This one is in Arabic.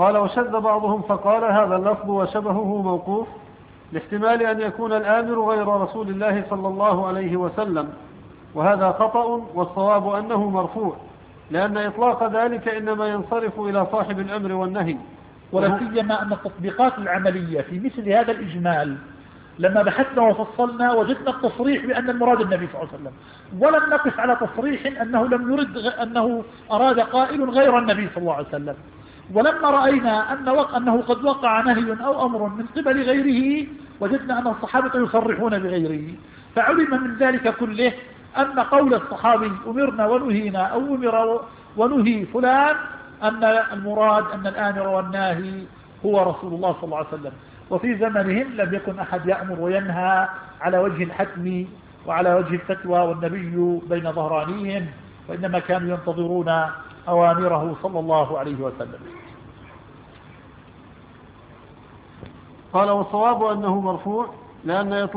قال وشذ بعضهم فقال هذا اللفظ وشبهه موقوف لاحتمال أن يكون الآمر غير رسول الله صلى الله عليه وسلم، وهذا خطأ، والصواب أنه مرفوع، لأن إطلاق ذلك إنما ينصرف إلى صاحب الأمر والنهي. ولا سيما أن التطبيقات العملية في مثل هذا الإجمال لما بحثنا وفصلنا وجدنا التصريح بأن المراد النبي صلى الله عليه وسلم، ولم نقف على تصريح أنه لم يرد أنه أراد قائل غير النبي صلى الله عليه وسلم. ولما رأينا أنه قد وقع نهي أو أمر من قبل غيره وجدنا أن الصحابة يصرحون بغيره، فعلم من ذلك كله أن قول الصحابي أمرنا ونهينا أو أمر ونهي فلان أن المراد أن الآمر والناهي هو رسول الله صلى الله عليه وسلم. وفي زمنهم لم يكن أحد يأمر وينهى على وجه الحتم وعلى وجه الفتوى والنبي بين ظهرانيهم، وإنما كانوا ينتظرون أوامره صلى الله عليه وسلم. قال والصواب أنه مرفوع لأن